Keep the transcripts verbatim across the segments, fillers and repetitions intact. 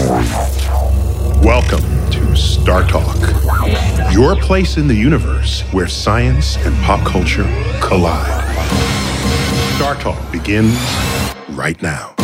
Welcome to Star Talk, your place in the universe where science and pop culture collide. Star Talk begins right now.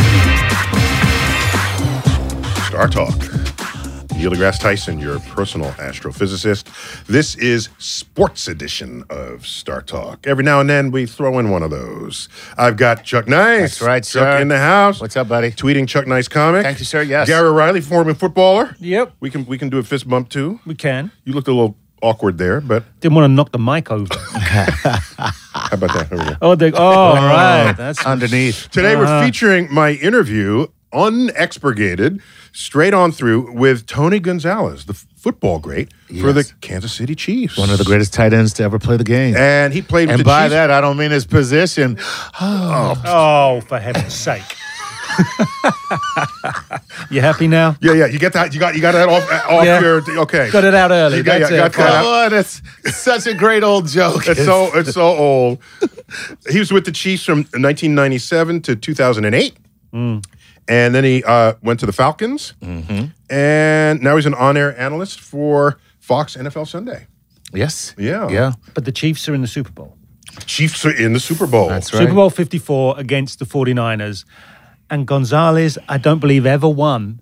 Star Talk. Neil deGrasse Tyson, your personal astrophysicist. This is Sports Edition of Star Talk. Every now and then we throw in one of those. I've got Chuck Nice. That's right, Chuck sir. in the house. What's up, buddy? Tweeting Chuck Nice comic. Thank you, sir. Yes. Gary Riley, former footballer. Yep, We can we can do a fist bump too. we can. You looked a little awkward there, but Didn't want to knock the mic over. how about that? Here we go. oh, they, oh, right. That's Underneath. Today we're Uh-huh. featuring my interview, unexpurgated, straight on through with Tony Gonzalez, the f- football great for the Yes. Kansas City Chiefs. One of the greatest tight ends to ever play the game. And he played with And the by Chiefs. that, I don't mean his position. oh, for heaven's sake. You happy now? Yeah, yeah. You get that? You got you got that off off Yeah. your okay. Got it out early. You got- That's yeah, it. got that. Oh, that's such a great old joke. It's so it's so old. He was with the Chiefs from nineteen ninety-seven to two thousand eight. Mm. And then he uh, went to the Falcons. Mm-hmm. And now he's an on-air analyst for Fox N F L Sunday. Yes. Yeah. Yeah. But the Chiefs are in the Super Bowl. Chiefs are in the Super Bowl. That's right. Super Bowl fifty-four against the forty-niners. And Gonzalez, I don't believe, ever won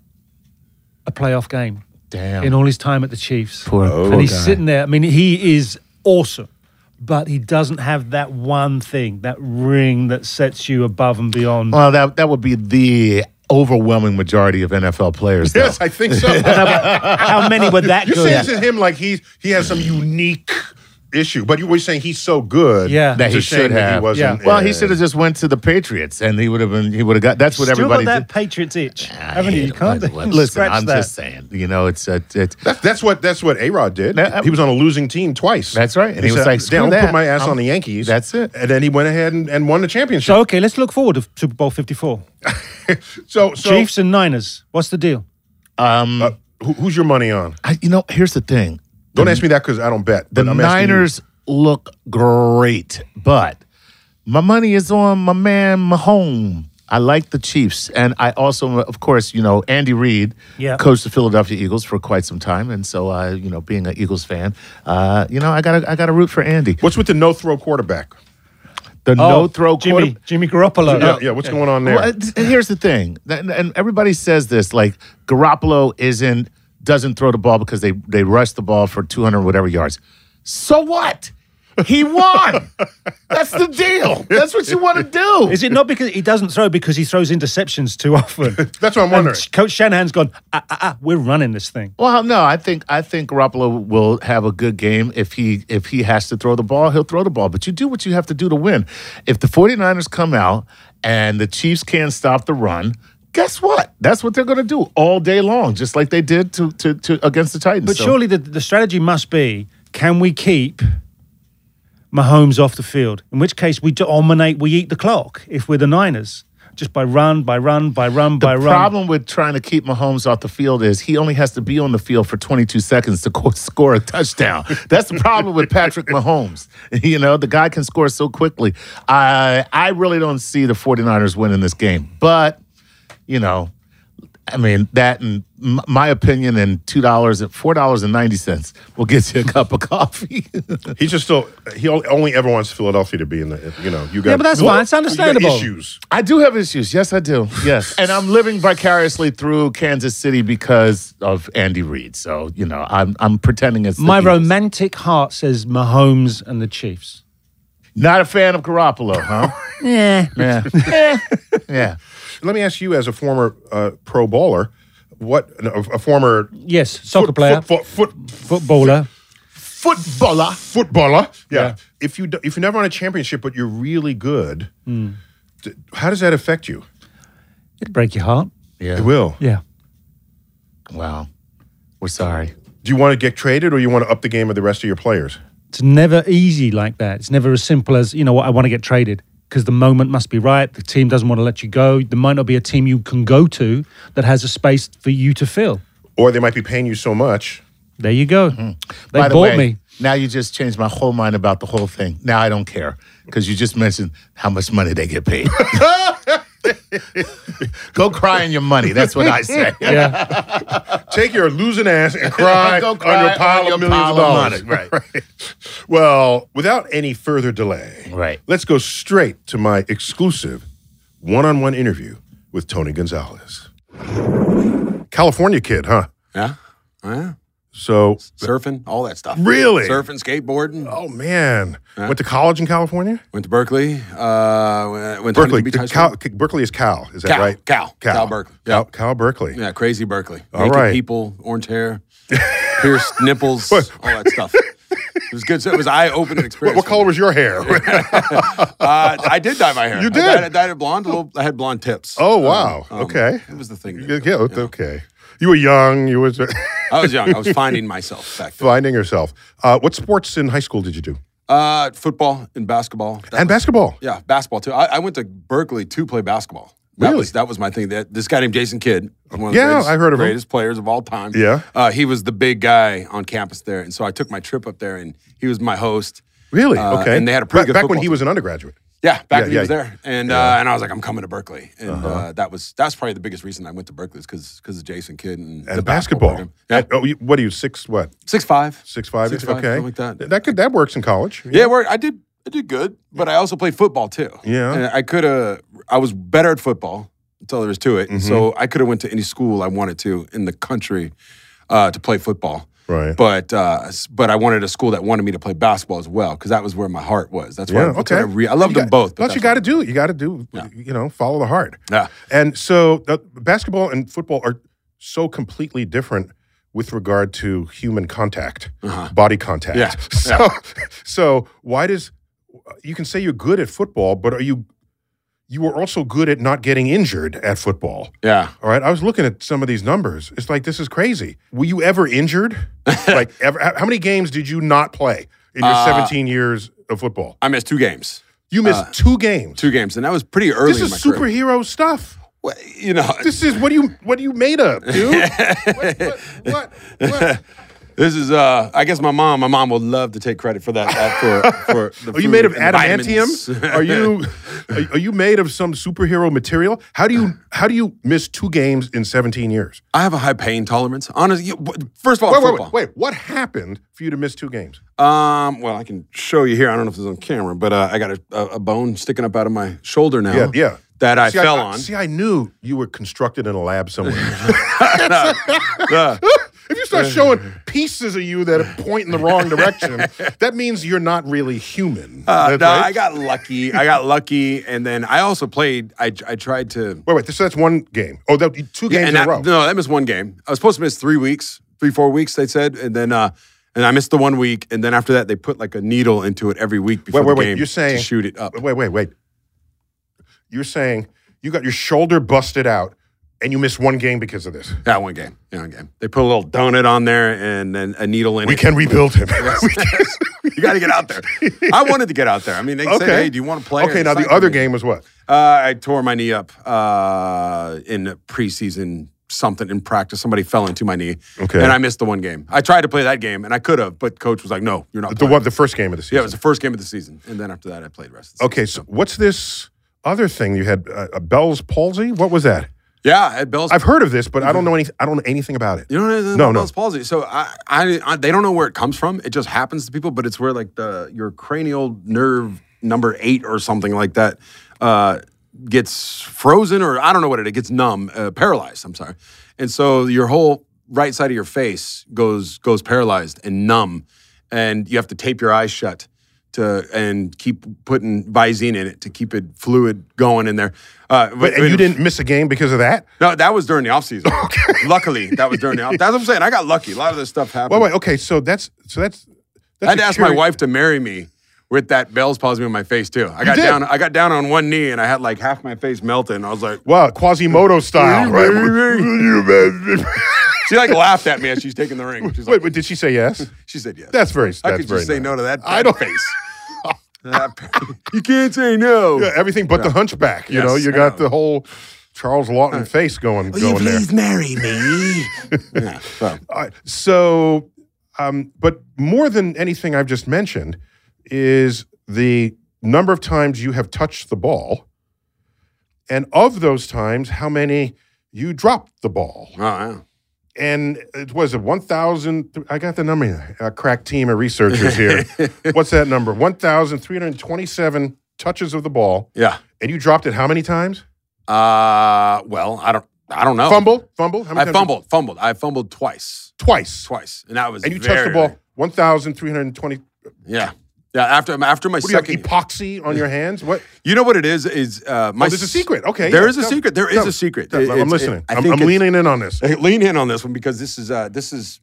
a playoff game Damn. in all his time at the Chiefs. Poor, Oh. and poor he's guy. sitting there. I mean, he is awesome. But he doesn't have that one thing, that ring that sets you above and beyond. Well, that that would be the overwhelming majority of N F L players. though. Yes, I think so. How many were that You're good? saying to him like he he has some unique issue, but you were saying he's so good Yeah. that it's he a shame should that have. He wasn't, Yeah. Well, uh, he should have just went to the Patriots, and he would have been. He would have got. That's what Still everybody got that did. Patriots itch, I haven't you? hate You it. can't Well, Listen, scratch I'm that. just saying. You know, it's it's. it's That's, that's what that's what A-Rod did. That- he was on a losing team twice. That's right. And he was said, like, screw "Damn, I'll that. put my ass I'm- on the Yankees." that's it. And then he went ahead and, and won the championship. So, okay, let's look forward to Super Bowl fifty-four. So, so Chiefs and Niners. What's the deal? um, uh, who, who's your money on? I, you know, here's the thing. Don't ask me that because I don't bet. The but I'm asking you. Niners look great, but my money is on my man Mahomes. I like the Chiefs, and I also, of course, you know, Andy Reid Yeah. coached the Philadelphia Eagles for quite some time, and so, uh, you know, being an Eagles fan, uh, you know, I got to I got to root for Andy. What's with the no-throw quarterback? The Oh, no-throw Jimmy, quarterback. Jimmy Garoppolo. Yeah, yeah. What's going on there? Well, it's- and here's the thing, and and everybody says this, like Garoppolo isn't doesn't throw the ball because they they rush the ball for two hundred whatever yards. So what? He won. That's the deal. That's what you want to do. Is it not because he doesn't throw because he throws interceptions too often? That's what I'm wondering. And Coach Shanahan's gone, ah, ah, ah, we're running this thing. Well, no, I think I think Garoppolo will have a good game if he if he has to throw the ball, he'll throw the ball. But you do what you have to do to win. If the forty-niners come out and the Chiefs can't stop the run, guess what? That's what they're going to do all day long, just like they did to to, to against the Titans. But So- surely the, the strategy must be, can we keep Mahomes off the field? In which case we dominate, we eat the clock if we're the Niners. Just by run, by run, by run, by The run. problem with trying to keep Mahomes off the field is he only has to be on the field for twenty-two seconds to co- score a touchdown. That's the problem with Patrick Mahomes. You know, the guy can score so quickly. I I really don't see the forty-niners winning this game. But, you know, I mean, that and m- my opinion and two dollars and four dollars and ninety cents will get you a cup of coffee. He's just still. He only- only ever wants Philadelphia to be in the. You know, you got. Yeah, but that's fine. It's understandable. You got issues. I do have issues. Yes, I do. Yes. And I'm living vicariously through Kansas City because of Andy Reid. So, you know, I'm I'm pretending it's the My Eagles. romantic heart says Mahomes and the Chiefs. Not a fan of Garoppolo, huh? Yeah. Yeah. Eh. Yeah. Let me ask you, as a former uh, pro bowler, what a, a former Yes, soccer foot, player, foot, foot, foot, footballer. footballer, footballer. Yeah. Yeah. If you do- if you never won a championship, but you're really good, Hmm. d- how does that affect you? It'd break your heart. Yeah. It will. Yeah. Wow. We're sorry. Do you want to get traded, or you want to up the game of the rest of your players? It's never easy like that. It's never as simple as, you know what, I want to get traded. Because the moment must be right. The team doesn't want to let you go. There might not be a team you can go to that has a space for you to fill. Or they might be paying you so much. There you go. Mm-hmm. They By the bought way, me. now you just changed my whole mind about the whole thing. Now I don't care because you just mentioned how much money they get paid. Go cry in your money. That's what I say. Yeah. Take your losing ass and cry, Go on cry your pile on of your millions pile of of dollars. money. Right. Well, without any further delay, Right. let's go straight to my exclusive one-on-one interview with Tony Gonzalez. California kid, huh? Yeah. Oh, yeah. So, Surfing, all that stuff. really? Surfing, skateboarding. Oh, man. Went to college in California? Went to Berkeley. Uh, went to Berkeley. Huntington Beach High Cal, School. Berkeley is Cal. Is that Cal, right? Cal. Cal Berkeley. Cal, Yep. Cal Berkeley. Yeah, crazy Berkeley. All Naked right. people, orange hair, pierced nipples, all that stuff. It was good. So it was eye-opening What, experience. what color was your hair? uh, I did dye my hair. You I did? dyed, I dyed it blonde. A little, I had blonde tips. Oh, wow. Um, um, Okay. It was the thing. Yeah, then, yeah, you know. okay. You were young. You was I was young. I was finding myself back then. finding yourself. Uh, what sports in high school did you do? Uh, football and basketball. That And was- basketball. Yeah, basketball too. I, I went to Berkeley to play basketball. That Really? was that was my thing. That this guy named Jason Kidd, one of the Yeah, greatest, I heard of him. greatest players of all time. Yeah. uh, he was the big guy on campus there, and so I took my trip up there, and he was my host. Really? Uh, Okay. and they had a pretty back, good back when football he was an undergraduate. Yeah, back Yeah, when he yeah. was there, and uh, and I was like, I'm coming to Berkeley, and uh, that was that's probably the biggest reason I went to Berkeley is because because of Jason Kidd and, And the basketball. program. Yeah, And- oh, you, what are you, six, what? six five. Six, five? Six, five, okay. something like that. That, could, that works in college. Yeah, it worked. I did I did good, but I also played football too. Yeah. and I could have. I was better at football until there was to it, and Mm-hmm. so I could have went to any school I wanted to in the country uh, to play football. Right. But uh, s- but I wanted a school that wanted me to play basketball as well because that was where my heart was. That's why. Yeah, that's okay. what I, re- I loved You them got- both. but Plus, you that's got to what- do it. You got to do, you know, follow the heart. Yeah. And so uh, basketball and football are so completely different with regard to human contact, body contact. Yeah, So, so why does, you can say you're good at football, but are you, you are also good at not getting injured at football. Yeah. All right. I was looking at some of these numbers. It's like, this is crazy. Were you ever injured? Like, ever, how how many games did you not play in your Uh, seventeen years of football? I missed two games. You missed two games. Two games, and that was pretty early This in is my career. superhero stuff. Well, you know, This is what are you what are you made of, dude? what, what, what, what? this is. Uh, I guess my mom. My mom would love to take credit for that. that for for the Are you food made of and the adamantium? vitamins. Are you are, are you made of some superhero material? How do you how do you miss two games in seventeen years? I have a high pain tolerance. Honestly, you- first of all, Wait, wait, football. wait, wait. What happened for you to miss two games? Um, well, I can show you here. I don't know if this is on camera, but uh, I got a, a, a bone sticking up out of my shoulder now. Yeah, yeah. That I See, fell I, on. See, I knew you were constructed in a lab somewhere. Uh, If you start showing pieces of you that point in the wrong direction, that means you're not really human. uh, That's no, right? I got lucky. I got lucky, and then I also played. I I tried to. Wait, wait. This, that's one game. Oh, that, two games and in that, a row. No, that missed one game. I was supposed to miss three weeks, three four weeks. They said, and then uh, and I missed the one week, and then after that, they put like a needle into it every week before Wait, wait, the wait. game You're saying to shoot it up. Wait, wait, wait. You're saying you got your shoulder busted out and you missed one game because of this. Yeah, one game. Yeah, one game. They put a little donut on there and then a needle in We it. can rebuild him. You got to get out there. I wanted to get out there. I mean, they Okay. said, "Hey, do you want to play?" Okay, And now it's the like- other game was what? Uh, I tore my knee up uh, in preseason. Something in practice. Somebody fell into my knee. Okay. And I missed the one game. I tried to play that game, and I could have, but coach was like, "No, you're not." The playing. one, the first game of the season. Yeah, it was the first game of the season, and then after that, I played the rest. Of the Okay, season. so what's this other thing you had? Uh, a Bell's palsy? What was that? yeah, at Bell's. I've heard of this, but I don't know any. I don't know anything about it. You don't know anything No, about no. Bell's palsy. So I, I, I, they don't know where it comes from. It just happens to people, but it's where like the your cranial nerve number eight or something like that uh, gets frozen, or I don't know what it. It gets numb, uh, paralyzed. I'm sorry, and so your whole right side of your face goes goes paralyzed and numb, and you have to tape your eyes shut to and keep putting Visine in it to keep it fluid going in there. Uh, But and you didn't miss a game because of that? No, that was during the offseason. Okay. Luckily, that was during the off. That's what I'm saying. I got lucky. A lot of this stuff happened. Wait, wait. Okay, so that's so that's. that's I had a to ask my curi- wife to marry me with that Bell's palsy on my face too. I got did? down. I got down on one knee and I had like half my face melted. And I was like, Wow, Quasimodo style. Right? she like laughed at me as she's taking the ring. She's Wait, like, but did she say yes? she said yes. That's very. How that's could you very say nice. no to that? I that don't- face. That- you can't say no. Yeah, everything but the hunchback. You Yes, know, you I got know. the whole Charles Lawton face going Will you going there. please marry me? yeah. So, All right, so, um, but more than anything I've just mentioned is the number of times you have touched the ball And of those times, how many you dropped the ball? Oh, yeah. And it was it one thousand. I got the number. A crack team of researchers here. What's that number? one thousand three hundred twenty-seven touches of the ball. Yeah. And you dropped it how many times? Uh, well, I don't, I don't know. Fumbled, fumbled. How many I times? fumbled, fumbled. I fumbled twice, Twice. twice, and that was And you very, touched the ball one thousand three hundred twenty. Yeah, yeah. After after my What do you have, second, epoxy on your hands? What? you know what it is? Is uh, my Oh, there's a secret. Okay, there yeah, is a go. secret. There is Go. a secret. Go. It- I'm it's- listening. it- I I'm, think I'm it's- leaning in on this. Hey, lean in on this one because this is uh, this is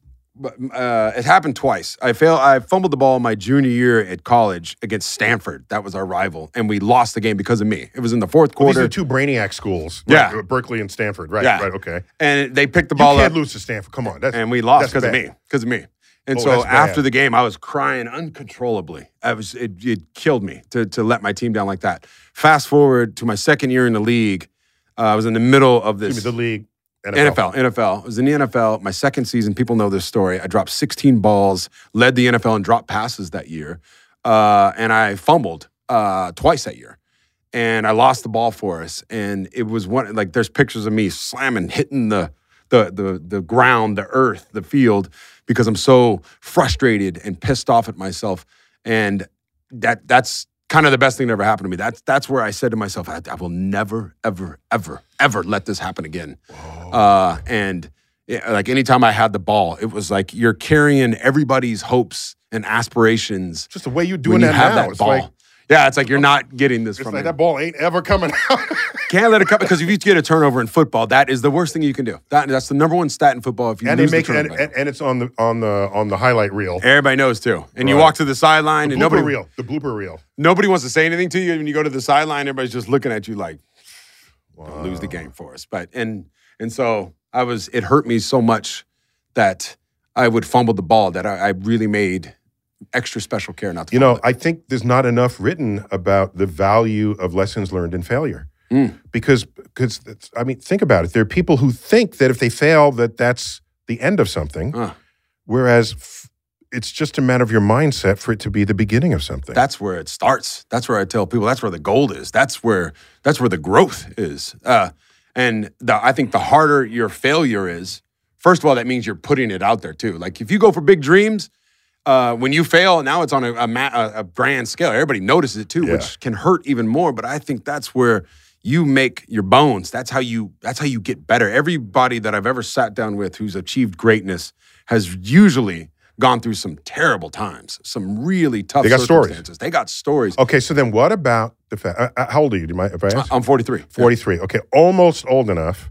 uh, it happened twice. I failed. I fumbled the ball my junior year at college against Stanford. That was our rival, and we lost the game because of me. It was in the fourth Well, these quarter. are two brainiac schools. Yeah. Right, Berkeley and Stanford. Right. Yeah. Right. Okay. and they picked the You ball can't up, lose to Stanford. Come on. That's, and we lost that's because of bad. me. Because of me. And Oh, so that's bad. after the game, I was crying uncontrollably. I was it, it killed me to to let my team down like that. Fast forward to my second year in the league, uh, I was in the middle of this. Give me the league. N N F F L, N F L. I was in the N F L. My second season, people know this story. I dropped sixteen balls, led the N F L in drop passes that year, uh, and I fumbled uh, twice that year. And I lost the ball for us. And it was one like there's pictures of me slamming, hitting the the the the ground, the earth, the field, because I'm so frustrated and pissed off at myself. And that that's kind of the best thing that ever happened to me. That's that's where I said to myself, I, I will never, ever, ever, ever let this happen again. Uh, and yeah, like anytime I had the ball, it was like you're carrying everybody's hopes and aspirations. Just the way you're when doing you that have now. that It's ball. like, yeah, it's like you're not getting this it's from like me. that ball ain't ever coming out. Can't let it come because if you get a turnover in football, that is the worst thing you can do. That, that's the number one stat in football. If you and they lose make the and, turnover, and, and it's on the on the on the highlight reel. everybody knows too. And you Right. walk to the sideline, The and blooper nobody reel. The blooper reel. nobody wants to say anything to you. When you go to the sideline, everybody's just looking at you like, "Don't lose the game for us." But and and so I was. It hurt me so much that I would fumble the ball that I, I really made extra special care not to. You fumble know, I think there's not enough written about the value of lessons learned in failure. Mm. Because, because it's- I mean, think about it. There are people who think that if they fail, that that's the end of something, Uh. whereas f- it's just a matter of your mindset for it to be the beginning of something. That's where it starts. That's where I tell people that's where the gold is. That's where that's where the growth is. Uh, and the, I think the harder your failure is, first of all, that means you're putting it out there too. Like if you go for big dreams, uh, when you fail, now it's on a, a, ma- a, a grand scale. Everybody notices it too, Yeah. which can hurt even more. But I think that's where you make your bones. That's how you. That's how you get better. Everybody that I've ever sat down with who's achieved greatness has usually gone through some terrible times, some really tough They got stories. circumstances. They got stories. Okay, so then what about the fact? Uh, uh, how old are you? Do you mind if I ask? I'm forty-three. forty-three. Okay, almost old enough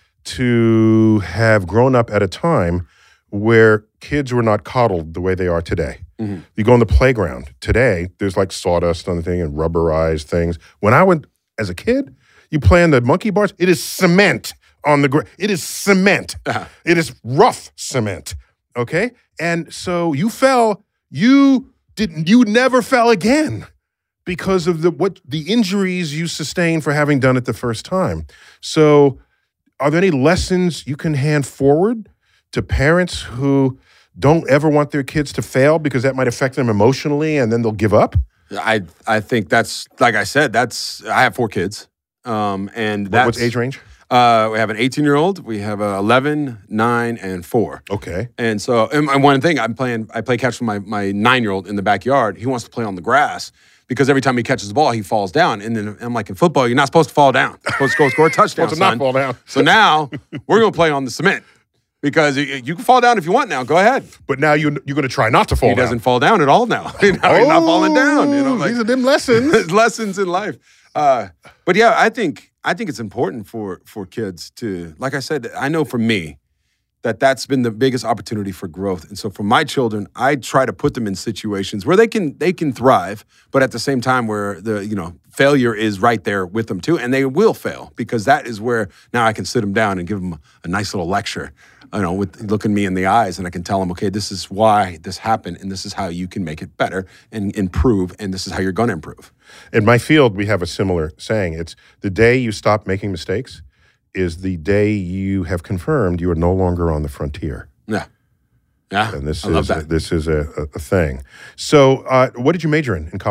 to have grown up at a time where kids were not coddled the way they are today. Mhm. You go on the playground today, there's like sawdust on the thing and rubberized things. When I went as a kid, you play on the monkey bars, it is cement on the ground. It is cement. Uh-huh. It is rough cement. Okay? And so you fell, you didn't you never fell again because of the what the injuries you sustained for having done it the first time. So are there any lessons you can hand forward to parents who don't ever want their kids to fail because that might affect them emotionally and then they'll give up? I I think that's like I said. That's I have four kids, um, and What- that's What's age range? Uh, we have an eighteen-year-old, we have a eleven, nine, and four. Okay. And so, and and one thing I'm playing, I play catch with my my nine-year-old in the backyard. He wants to play on the grass because every time he catches the ball, he falls down. And then I'm like, in football, you're not supposed to fall down. You're supposed to go score a touchdown. Supposed to not son. fall down. So now we're gonna play on the cement because you, you can fall down if you want. Now, go ahead. But now you, you're going to try not to fall He down. doesn't fall down at all now. now he's not falling down. You know, Oh, like, these are them lessons. lessons in life. Uh, but yeah, I think I think it's important for for kids to, like I said, I know for me that that's been the biggest opportunity for growth. And so for my children, I try to put them in situations where they can they can thrive, but at the same time where the you know failure is right there with them too, and they will fail because that is where now I can sit them down and give them a, a nice little lecture. You know, with looking me in the eyes, and I can tell them, okay, this is why this happened, and this is how you can make it better and improve, and this is how you're going to improve. In my field, we have a similar saying. It's the day you stop making mistakes is the day you have confirmed you are no longer on the frontier. Yeah, yeah. And this I love is a, that. this is a, a, a thing. So, uh, what did you major in in college?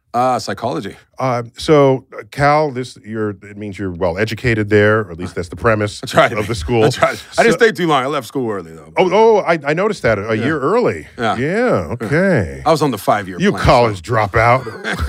Uh, psychology. Uh, so, uh, Cal, this you're it means you're well educated there, or at least that's the premise That's right. of the school. That's right. I didn't stay too long. I left school early though. Oh, oh, I, I noticed that a, a Yeah. year early. Yeah. Yeah. Okay. I was on the five-year You plan. college dropout.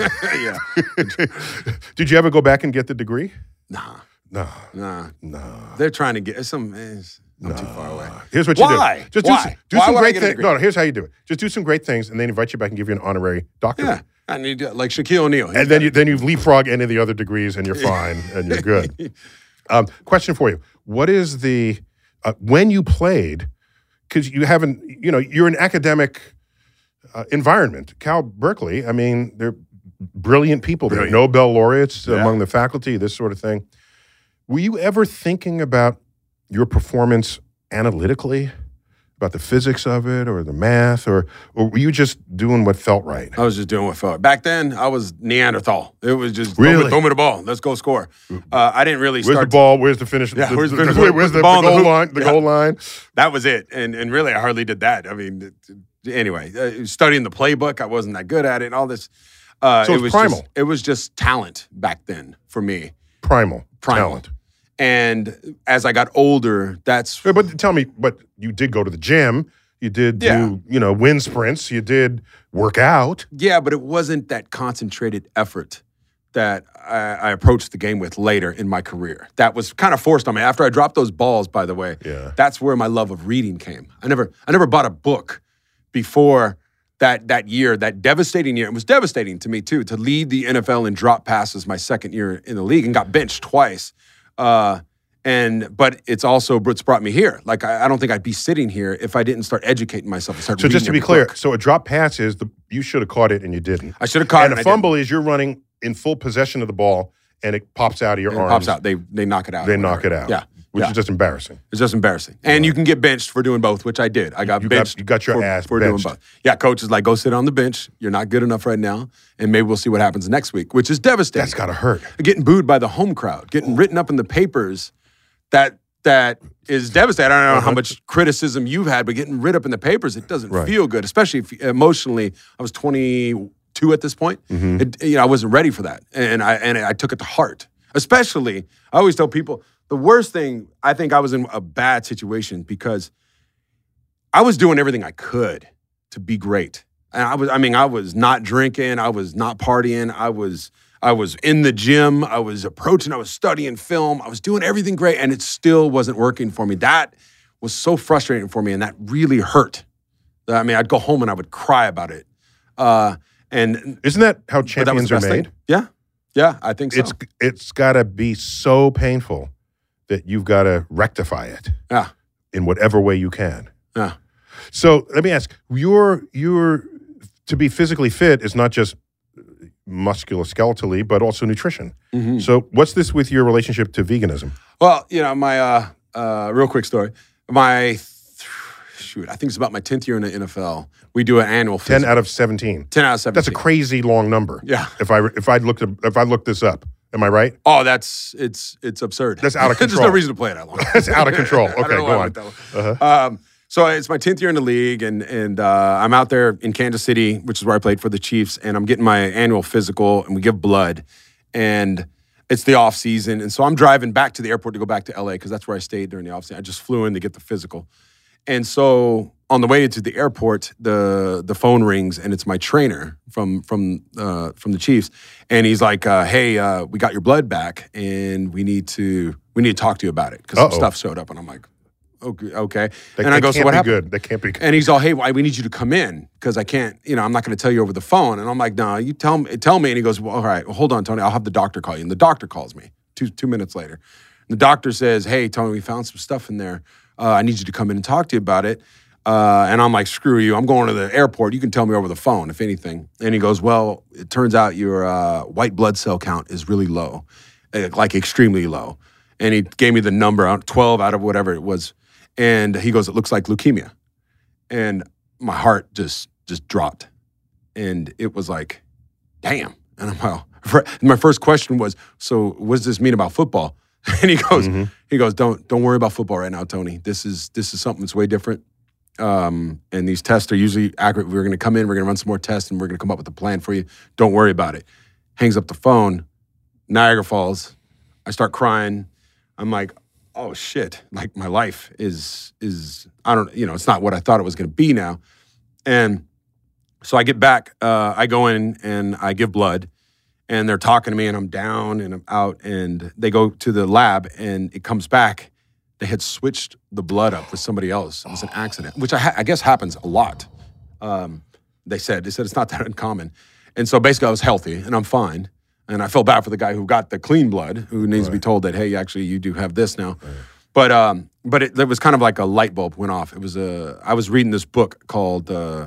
yeah. Did you ever go back and get the degree? Nah. No. Nah. No. They're trying to get some. It's, I'm too far away. Here's what you Why? do. Just do Why? some, do Why some would I great get a things. degree? No, no, here's how you do it. Just do some great things, and then invite you back and give you an honorary doctorate. Yeah. I need to, like Shaquille O'Neal. And then you then you leapfrog any of the other degrees, and you're fine, and you're good. Um, question for you: What is the uh, when you played? Because you haven't, you know, you're an academic uh, environment. Cal Berkeley. I mean, they're brilliant people. They're Brilliant. Nobel laureates Yeah. among the faculty. This sort of thing. Were you ever thinking about your performance analytically? About the physics of it, or the math, or or were you just doing what felt right? I was just doing what felt. Back then, I was Neanderthal. It was just throw Really? me, throw me the ball. Let's go score. Uh, I didn't really Where's start. the ball? Where's the finish? Yeah, the, where's the, the- the- where's the, the ball the in the goal hoop? line? The Yeah. goal line. That was it. And and really, I hardly did that. I mean, it- anyway, uh, studying the playbook, I wasn't that good at it. And all this. Uh, So it it's was primal. Just, it was just talent back then for me. Primal, Primal. talent. And as I got older, that's Yeah, but tell me, but you did go to the gym. You did Yeah. do, you know, wind sprints. You did work out. yeah, but it wasn't that concentrated effort that I, I approached the game with later in my career. That was kind of forced on me. After I dropped those balls, by the way, Yeah. that's where my love of reading came. I never, I never bought a book before that that year, that devastating year. It was devastating to me too to lead the N F L in drop passes my second year in the league and got benched twice. Uh, and but it's also what's brought me here. Like I, I don't think I'd be sitting here if I didn't start educating myself and start. So just reading to be every clear, book. so a drop pass is the you should have caught it and you didn't. I should have caught and it. a and I fumble is you're running in full possession of the ball and it pops out of your didn't. It arms. pops out. They they knock it out. They or knock whatever. it out. Yeah. Which yeah. is just embarrassing. It's just embarrassing. And you can get benched for doing both, which I did. I got You got- benched. you got your for, ass for benched. doing both. Yeah, coach is like, go sit on the bench. You're not good enough right now. And maybe we'll see what happens next week, which is devastating. That's gotta hurt. Getting booed by the home crowd, getting written up in the papers, that that is devastating. I don't know how much criticism you've had, but getting written up in the papers, it doesn't Right. feel good, especially if emotionally. I was twenty-two at this point. Mm-hmm. It, you know, I wasn't ready for that, and I and I took it to heart. Especially, I always tell people the worst thing. I think I was in a bad situation because I was doing everything I could to be great, and I was. I mean, I was not drinking. I was not partying. I was. I was in the gym. I was approaching. I was studying film. I was doing everything great, and it still wasn't working for me. That was so frustrating for me, and that really hurt. I mean, I'd go home and I would cry about it. Uh, and Isn't that how but that was champions the are best made? thing. Yeah, yeah, I think so. It's it's gotta be so painful that you've got to rectify it yeah, in whatever way you can. yeah. So let me ask: your your to be physically fit is not just musculoskeletally, but also nutrition. Mm-hmm. So what's this with your relationship to veganism? Well, you know, my uh, uh, real quick story. My shoot, I think it's about my tenth year in the N F L. We do an annual Ten physical. out of seventeen. ten out of seventeen. That's a crazy long number. Yeah. If I if I looked if I looked this up, am I right? Oh, that's it's it's absurd. That's out of There's control. no reason to play it that long. That's out of control. I don't Okay, know go why I on. went that long. Um, so it's my tenth year in the league, and and uh, I'm out there in Kansas City, which is where I played for the Chiefs, and I'm getting my annual physical, and we give blood, and it's the off season, and so I'm driving back to the airport to go back to L A because that's where I stayed during the off season. I just flew in to get the physical, and so on the way to the airport, the the phone rings, and it's my trainer from from uh, from the Chiefs, and he's like, uh, "Hey, uh, we got your blood back, and we need to we need to talk to you about it because some Uh-oh. stuff showed up." And I'm like, "Okay, okay." That, and I that go, can't "So what be happened?" good. That can't be good. And he's all, "Hey, why we need you to come in because I can't, you know, I'm not going to tell you over the phone." And I'm like, "No, you tell me, tell me." And he goes, "Well, all right, well, hold on, Tony. I'll have the doctor call you." And the doctor calls me two two minutes later. And the doctor says, "Hey, Tony, we found some stuff in there. Uh, I need you to come in and talk to you about it." Uh, and I'm like, "Screw you. I'm going to the airport. You can tell me over the phone, if anything." And he goes, "Well, it turns out your uh, white blood cell count is really low, eh, like extremely low." And he gave me the number, uh, twelve out of whatever it was. And he goes, "It looks like leukemia." And my heart just just dropped. And it was like, damn. And I'm well, and my first question was, "So what does this mean about football?" And he goes, Mm-hmm. he goes, Don't don't worry about football right now, Tony. This is this is something that's way different. Um, and these tests are usually accurate. We're going to come in, we're going to run some more tests, and we're going to come up with a plan for you. Don't worry about it. Hangs up the phone. Niagara Falls. I start crying. I'm like, oh shit! Like my life is is I don't you know it's not what I thought it was going to be now. And so I get back. Uh, I go in and I give blood, and they're talking to me, and I'm down and I'm out, and they go to the lab, and it comes back. They had switched the blood up with somebody else. It was an accident, which I, ha- I guess happens a lot. Um, they said they said it's not that uncommon, and so basically I was healthy and I'm fine. And I felt bad for the guy who got the clean blood, who needs right. to be told that, hey, actually, you do have this now. Right. But um, but it, it was kind of like a light bulb went off. It was a, I was reading this book called uh,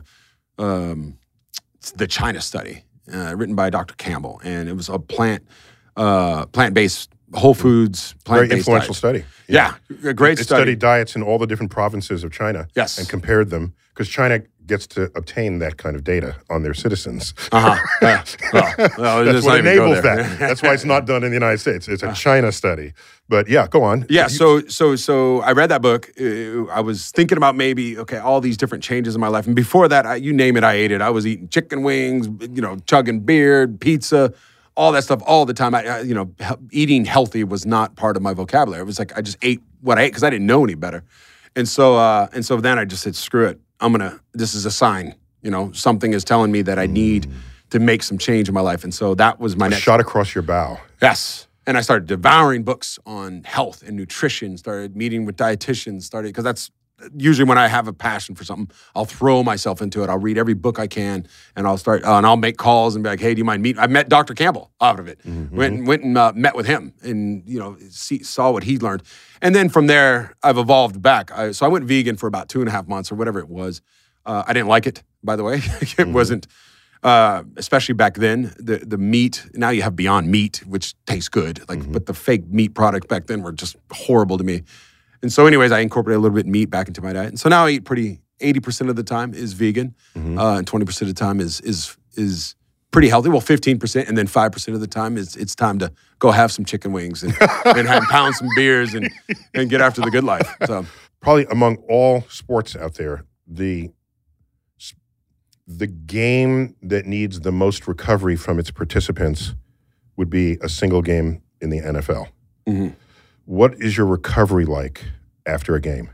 um, The China Study, uh, written by Doctor Campbell. And it was a plant, uh, plant-based, whole foods, plant-based Very influential diet. study. Yeah, yeah a great it, study. It studied diets in all the different provinces of China. Yes. And compared them, because China gets to obtain that kind of data on their citizens. Uh-huh. Yeah. Well, well, That's what enables that. That's why it's not done in the United States. It's a China study. But yeah, go on. Yeah, You- so so so I read that book. Uh, I was thinking about maybe, okay, all these different changes in my life. And before that, I, you name it, I ate it. I was eating chicken wings, you know, chugging beer, pizza, all that stuff all the time. I, I you know, he- eating healthy was not part of my vocabulary. It was like I just ate what I ate because I didn't know any better. And so uh, and so then I just said, screw it. I'm gonna. This is a sign. You know, something is telling me that I need to make some change in my life. And so that was my a next shot across your bow. Yes. And I started devouring books on health and nutrition, started meeting with dietitians, started, because that's usually when I have a passion for something, I'll throw myself into it. I'll read every book I can, and I'll start, uh, and I'll make calls and be like, hey, do you mind meeting? I met Doctor Campbell out of it. Mm-hmm. Went, went and uh, met with him and, you know, see, saw what he learned. And then from there, I've evolved back. I, so I went vegan for about two and a half months or whatever it was. Uh, I didn't like it, by the way. it mm-hmm. wasn't, uh, especially back then, the the meat, now you have Beyond Meat, which tastes good, like, mm-hmm. but the fake meat products back then were just horrible to me. And so anyways, I incorporated a little bit of meat back into my diet. And so now I eat pretty, eighty percent of the time is vegan, mm-hmm. uh, and twenty percent of the time is is is pretty healthy. Well, fifteen percent, and then five percent of the time is it's time to go have some chicken wings and, and, and pound some beers and, and get after the good life. So Probably among all sports out there, the the game that needs the most recovery from its participants would be a single game in the N F L. Mm-hmm. What is your recovery like after a game?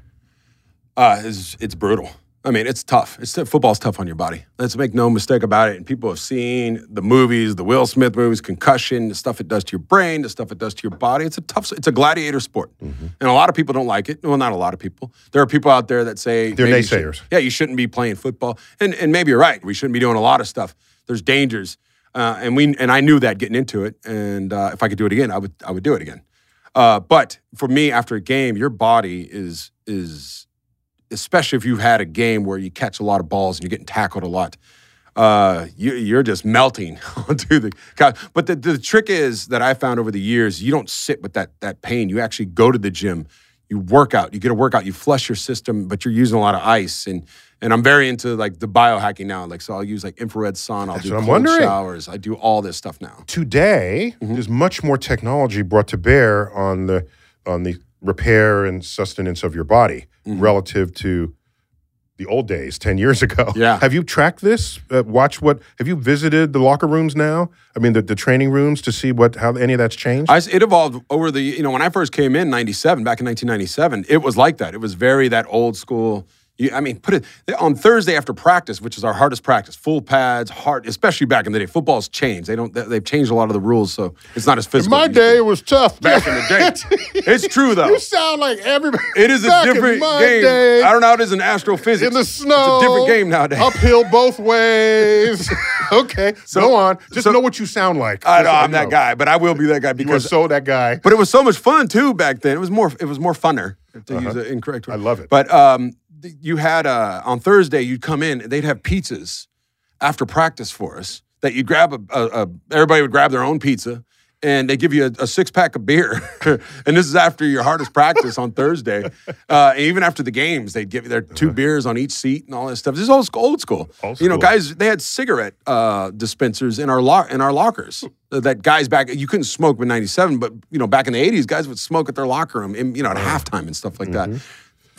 Uh, it's, it's brutal. I mean, it's tough. It's football's tough on your body. Let's make no mistake about it. And people have seen the movies, the Will Smith movies, concussion, the stuff it does to your brain, the stuff it does to your body. It's a tough. It's a gladiator sport, mm-hmm. and a lot of people don't like it. Well, not a lot of people. There are people out there that say they're naysayers. You should, yeah, you shouldn't be playing football, and and maybe you're right. We shouldn't be doing a lot of stuff. There's dangers, uh, and we and I knew that getting into it. And uh, if I could do it again, I would I would do it again. Uh, but for me, after a game, your body is is. Especially if you've had a game where you catch a lot of balls and you're getting tackled a lot, uh, you, you're just melting onto the couch. But the, the trick is that I found over the years, you don't sit with that that pain. You actually go to the gym, you work out, you get a workout, you flush your system, but you're using a lot of ice. And and I'm very into like the biohacking now. Like so, I'll use like infrared sauna. I'll That's do what I'm cold wondering. showers. I do all this stuff now. Today, mm-hmm. there's much more technology brought to bear on the on the repair and sustenance of your body mm-hmm. relative to the old days ten years ago. Yeah. Have you tracked this? Uh, watch what? Have you visited the locker rooms now? I mean, the, the training rooms to see what how any of that's changed? I, it evolved over the, you know, when I first came in ninety-seven, back in nineteen ninety-seven, it was like that. It was very that old school. You, I mean, put it on Thursday after practice, which is our hardest practice, full pads, hard, especially back in the day. Football's changed. They don't. They've changed a lot of the rules, so it's not as physical. In my day, it was tough. Back in the day, it's true though. You sound like everybody. It is a back different in my game. Day, I don't know how it is in astrophysics. in the snow. It's a different game nowadays. Uphill both ways. Okay, So- go on. Just so- know what you sound like. I know Just so I'm that guy, but I will be that guy You were because. so that guy. But it was so much fun too back then. It was more. It was more funner to use the incorrect word. I love it. But um, th- you had uh, on Thursday you'd come in. They'd have pizzas after practice for us. That you grab a, a, a everybody would grab their own pizza, and they give you a, a six pack of beer. And this is after your hardest practice on Thursday. Uh, and even after the games, they'd give you their two beers on each seat and all that stuff. This is old school. Old school. Old You know, school. guys, they had cigarette uh, dispensers in our lo- in our lockers. That guys back, you couldn't smoke in ninety-seven, but you know, back in the eighties, guys would smoke at their locker room, in, you know, at halftime and stuff like that.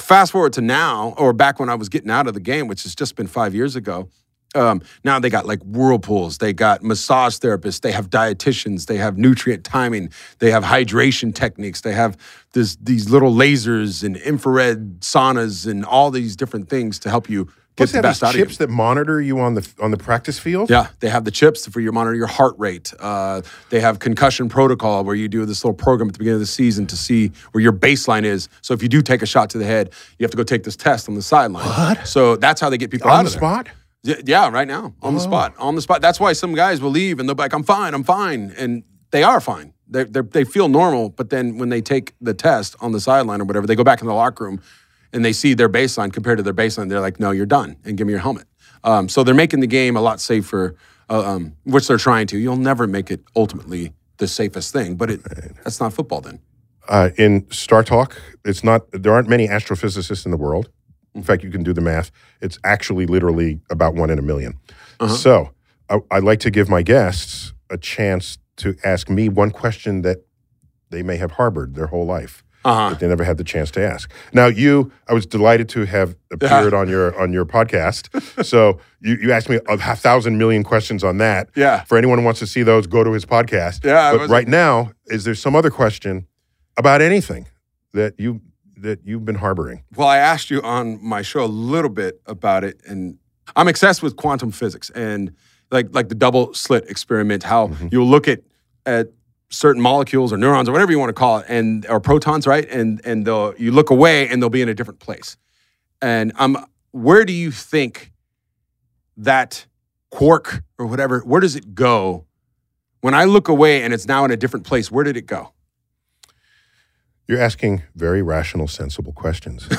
fast forward to now, or back when I was getting out of the game, which has just been five years ago. Um, now they got like whirlpools, they got massage therapists, they have dietitians, they have nutrient timing, they have hydration techniques, they have this, these little lasers and infrared saunas and all these different things to help you get What's the that, best out of you. chips that monitor you on the on the practice field? Yeah, they have the chips for your monitor your heart rate. Uh, they have concussion protocol where you do this little program at the beginning of the season to see where your baseline is. So if you do take a shot to the head, you have to go take this test on the sideline. What? So that's how they get people On out the of there. spot? Yeah, yeah, right now, on the Oh. spot, on the spot. That's why some guys will leave and they're like, "I'm fine, I'm fine," and they are fine. They they feel normal, but then when they take the test on the sideline or whatever, they go back in the locker room and they see their baseline compared to their baseline. They're like, "No, you're done, and give me your helmet." Um, so they're making the game a lot safer, uh, um, which they're trying to. You'll never make it ultimately the safest thing, but it that's not football then. Uh, in Star Talk, it's not. There aren't many astrophysicists in the world. In fact, you can do the math. It's actually literally about one in a million. Uh-huh. So I, I like to give my guests a chance to ask me one question that they may have harbored their whole life Uh-huh. that they never had the chance to ask. Now, you, I was delighted to have appeared on your on your podcast. So you, you asked me a half thousand million questions on that. Yeah. For anyone who wants to see those, go to his podcast. Yeah, it But was- right now, is there some other question about anything that you that you've been harboring? Well, I asked you on my show a little bit about it, and I'm obsessed with quantum physics and like like the double slit experiment. How Mm-hmm. you'll look at at certain molecules or neurons or whatever you want to call it, and or protons, right? And and they'll you look away and they'll be in a different place. And um, where do you think that quark or whatever? Where does it go when I look away and it's now in a different place? Where did it go? You're asking very rational, sensible questions.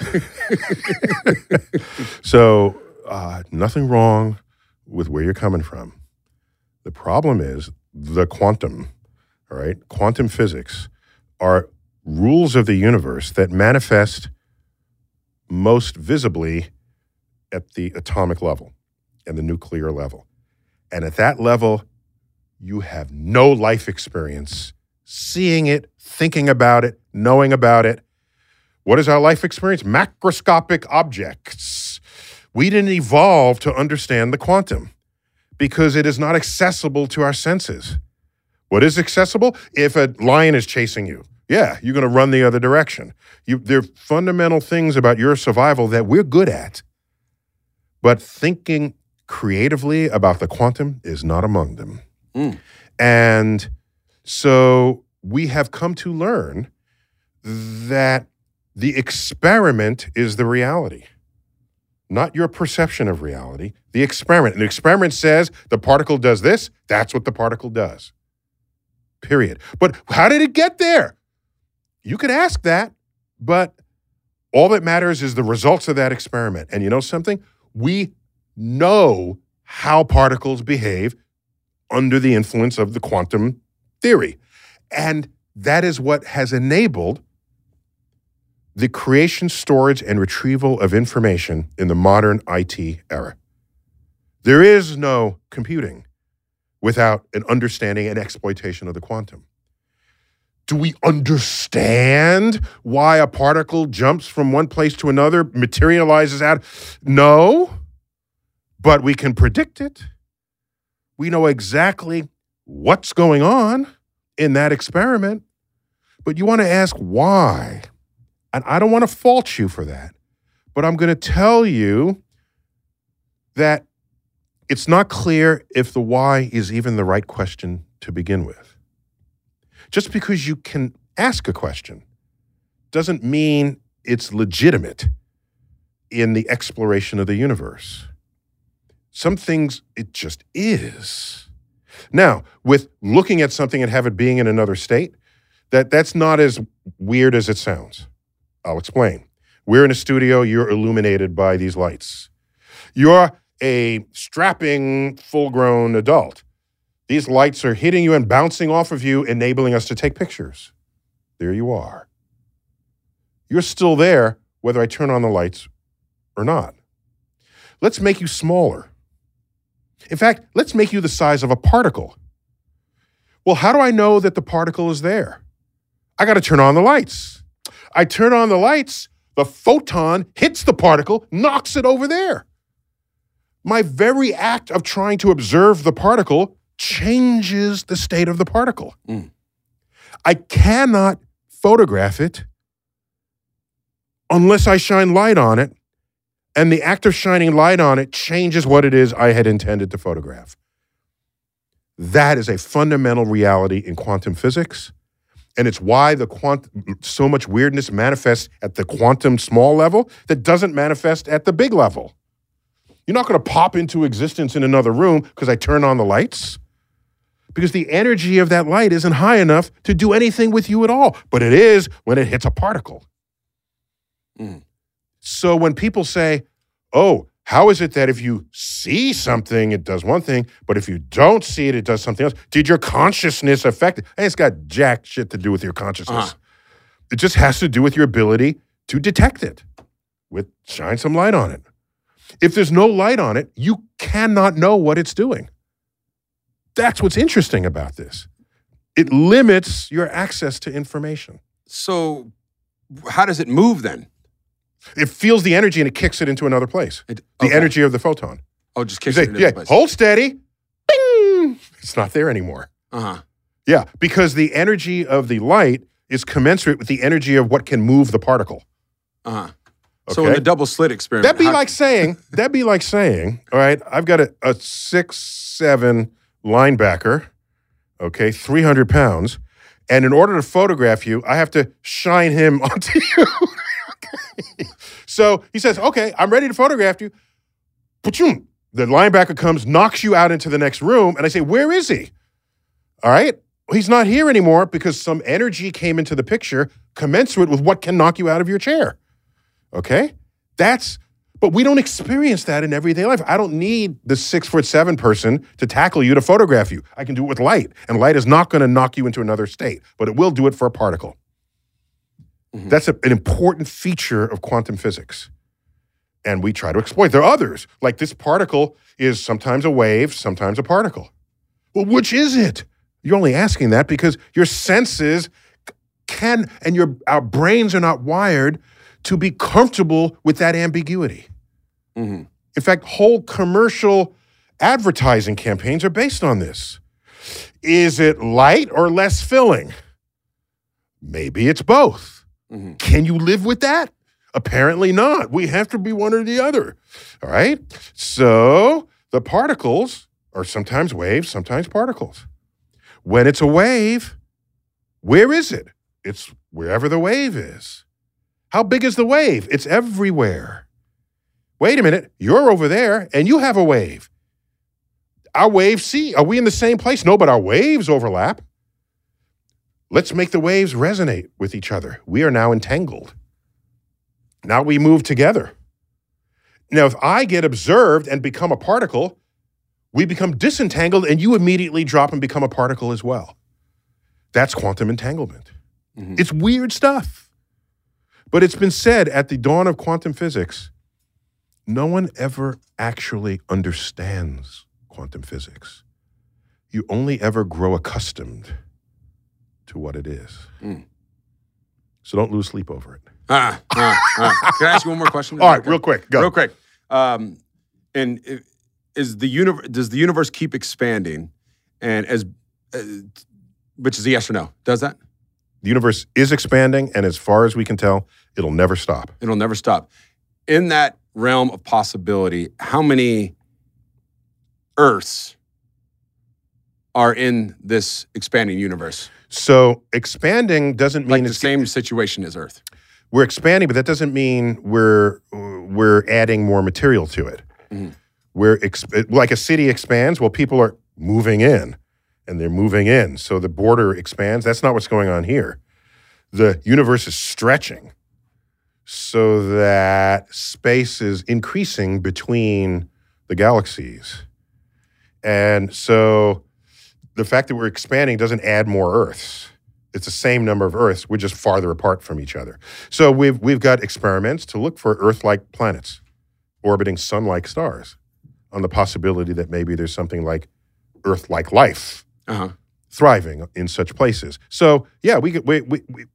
So, uh, nothing wrong with where you're coming from. The problem is the quantum, all right? Quantum physics are rules of the universe that manifest most visibly at the atomic level and the nuclear level. And at that level, you have no life experience seeing it, thinking about it, knowing about it. What is our life experience? Macroscopic objects. We didn't evolve to understand the quantum because it is not accessible to our senses. What is accessible? If a lion is chasing you, yeah, you're going to run the other direction. You, there are fundamental things about your survival that we're good at. But thinking creatively about the quantum is not among them. Mm. And so we have come to learn that the experiment is the reality, not your perception of reality. The experiment. And the experiment says the particle does this, that's what the particle does. Period. But how did it get there? You could ask that, but all that matters is the results of that experiment. And you know something? We know how particles behave under the influence of the quantum theory. And that is what has enabled the creation, storage, and retrieval of information in the modern I T era. There is no computing without an understanding and exploitation of the quantum. Do we understand why a particle jumps from one place to another, materializes out? No, but we can predict it. We know exactly what's going on in that experiment, but you want to ask why. And I don't want to fault you for that, but I'm going to tell you that it's not clear if the why is even the right question to begin with. Just because you can ask a question doesn't mean it's legitimate in the exploration of the universe. Some things, it just is. Now, with looking at something and have it being in another state, that, that's not as weird as it sounds. I'll explain. We're in a studio, you're illuminated by these lights. You're a strapping, full-grown adult. These lights are hitting you and bouncing off of you, enabling us to take pictures. There you are. You're still there, whether I turn on the lights or not. Let's make you smaller. In fact, let's make you the size of a particle. Well, how do I know that the particle is there? I got to turn on the lights. I turn on the lights, The photon hits the particle, knocks it over there. My very act of trying to observe the particle changes the state of the particle. Mm. I cannot photograph it unless I shine light on it, and the act of shining light on it changes what it is I had intended to photograph. That is a fundamental reality in quantum physics, and it's why the quant- so much weirdness manifests at the quantum small level that doesn't manifest at the big level. You're not going to pop into existence in another room because I turn on the lights, because the energy of that light isn't high enough to do anything with you at all, but it is when it hits a particle. Mm. So when people say, oh, how is it that if you see something, it does one thing, but if you don't see it, it does something else? Did your consciousness affect it? Hey, it's got jack shit to do with your consciousness. Uh-huh. It just has to do with your ability to detect it. With shine some light on it. If there's no light on it, you cannot know what it's doing. That's what's interesting about this. It limits your access to information. So how does it move then? It feels the energy and it kicks it into another place. It, The okay. energy of the photon. Oh, just You kicks say, it into yeah, the place. hold steady. Bing! It's not there anymore. Uh-huh. Yeah, because the energy of the light is commensurate with the energy of what can move the particle. Uh-huh. So in Okay? the double slit experiment. That'd be how- like saying, that'd be like saying, all right, I've got a, a six, seven linebacker, okay, three hundred pounds, and in order to photograph you, I have to shine him onto you. Okay. So he says, okay, I'm ready to photograph you. Pachum. The linebacker comes, knocks you out into the next room, and I say, where is he? All right, he's not here anymore because some energy came into the picture commensurate with what can knock you out of your chair. Okay? That's, but we don't experience that in everyday life. I don't need the six foot seven person to tackle you to photograph you. I can do it with light, and light is not going to knock you into another state, but it will do it for a particle. Mhm. That's a, an important feature of quantum physics. And we try to exploit. There are others, like this particle is sometimes a wave, sometimes a particle. Well, which is it? You're only asking that because your senses can, and your our brains are not wired to be comfortable with that ambiguity. Mhm. In fact, whole commercial advertising campaigns are based on this. Is it light or less filling? Maybe it's both. Mhm. Can you live with that? Apparently not. We have to be one or the other. All right? So the particles are sometimes waves, sometimes particles. When it's a wave, where is it? It's wherever the wave is. How big is the wave? It's everywhere. Wait a minute, you're over there and you have a wave. Our waves see, are we in the same place? No, but our waves overlap. Let's make the waves resonate with each other. We are now entangled. Now we move together. Now, if I get observed and become a particle, we become disentangled and you immediately drop and become a particle as well. That's quantum entanglement. Mhm. It's weird stuff. But it's been said at the dawn of quantum physics, no one ever actually understands quantum physics. You only ever grow accustomed to what it is. Mm. So don't lose sleep over it. Ah, ah, ah. Can I ask you one more question? All right, real quick, go. Real quick. Um, and i- is the universe? Does the universe keep expanding? And as, uh, which is a yes or no? Does that? The universe is expanding, and as far as we can tell, it'll never stop. It'll never stop. In that realm of possibility, how many Earths are in this expanding universe? So expanding doesn't mean Like the it's same situation as Earth. we're expanding, but that doesn't mean we're we're adding more material to it. Mhm. We're exp- like a city expands, well, people are moving in, and they're moving in, so the border expands. That's not what's going on here. The universe is stretching, so that space is increasing between the galaxies, and so the fact that we're expanding doesn't add more Earths. It's the same number of Earths. We're just farther apart from each other. So we've we've got experiments to look for Earth-like planets orbiting sun-like stars, on the possibility that maybe there's something like Earth-like life Uh huh. thriving in such places. So yeah, we we we, we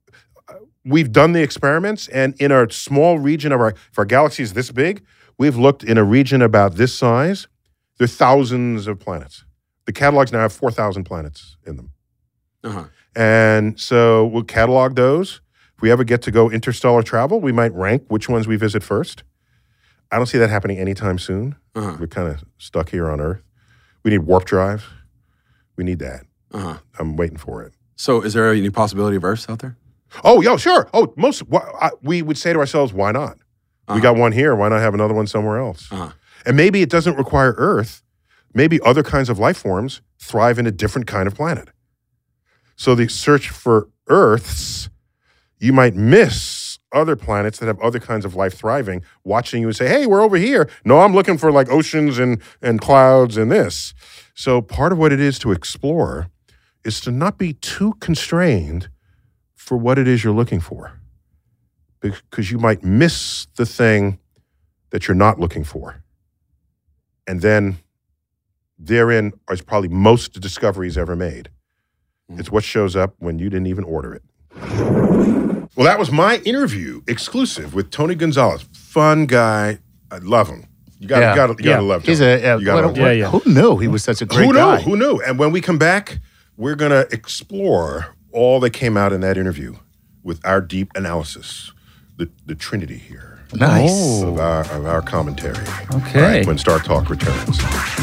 we've done the experiments, and in our small region of our, if our galaxy is this big, we've looked in a region about this size. There are thousands of planets. The catalogs now have four thousand planets in them. Uh-huh. And so we'll catalog those. If we ever get to go interstellar travel, we might rank which ones we visit first. I don't see that happening anytime soon. Uh-huh. We're kind of stuck here on Earth. We need warp drive. We need that. Uh-huh. I'm waiting for it. So is there any possibility of Earths out there? Oh, yo, sure. Oh, most wh- I, we would say to ourselves, why not? Uh-huh. We got one here. Why not have another one somewhere else? Uh-huh. And maybe it doesn't require Earth. Maybe other kinds of life forms thrive in a different kind of planet. So the search for Earths, you might miss other planets that have other kinds of life thriving, watching you and say, hey, we're over here. No, I'm looking for like oceans and, and clouds and this. So part of what it is to explore is to not be too constrained for what it is you're looking for. Because you might miss the thing that you're not looking for. And then therein is probably most discoveries ever made. It's what shows up when you didn't even order it. Well, that was my interview exclusive with Tony Gonzalez. Fun guy. I love him. You gotta, Yeah. you gotta, you gotta Yeah. love He's Tony. a, a You gotta what- love Yeah, yeah. Who knew he was such a great Who knew? guy? Who knew? And when we come back, we're gonna explore all that came out in that interview with our deep analysis, the the Trinity here Nice. of our of our commentary. Okay. Right, when Star Talk returns.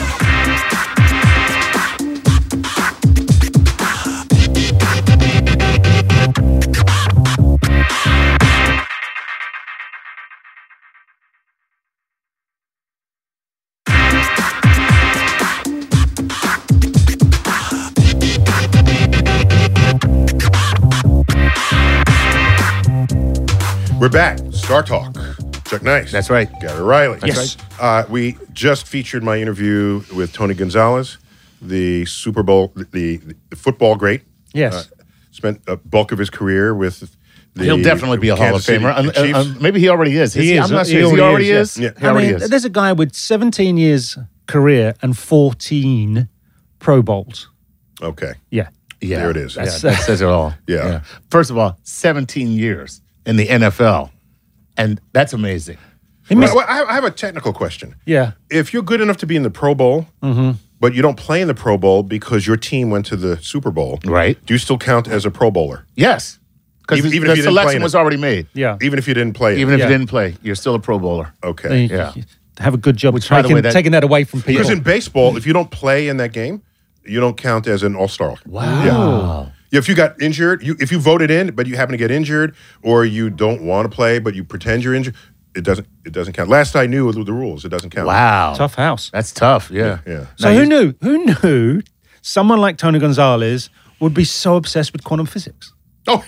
We're back. Star Talk. Chuck Nice. That's right. Gary Riley. Yes. Uh, we just featured my interview with Tony Gonzalez, the Super Bowl, the, the football great. Yes. Uh, spent a bulk of his career with the He'll definitely be a Hall of Kansas City Famer. Uh, Chiefs. uh, uh, maybe he already is. He Is is. I'm not He sure. Is he already already is, is? yeah. He I already mean, is. there's a guy with seventeen years career and fourteen Pro Bowls. Okay. Yeah. Yeah, There it is. That's, Yeah. that says it all. Yeah. First of all, seventeen years in the N F L, and that's amazing. He missed- Well, I I have a technical question. yeah. If you're good enough to be in the Pro Bowl, but you don't play in the Pro Bowl because your team went to the Super Bowl, Right. do you still count as a Pro Bowler? Yes, because Even- the, even the if you didn't play selection in it. was already made. Yeah. Even if you didn't play it? Even if Yeah. you didn't play, you're still a Pro Bowler. Okay. You- Yeah. you have a good job of by the taking, way, that- taking that away from people. Because in baseball, if you don't play in that game, you don't count as an all-star. Wow. Yeah. If you got injured, you if you voted in, but you happen to get injured, or you don't want to play, but you pretend you're injured, it doesn't it doesn't count. Last I knew with the rules, it doesn't count. Wow. Tough house. That's tough. Yeah. Yeah. So who knew? Who knew someone like Tony Gonzalez would be so obsessed with quantum physics? Oh,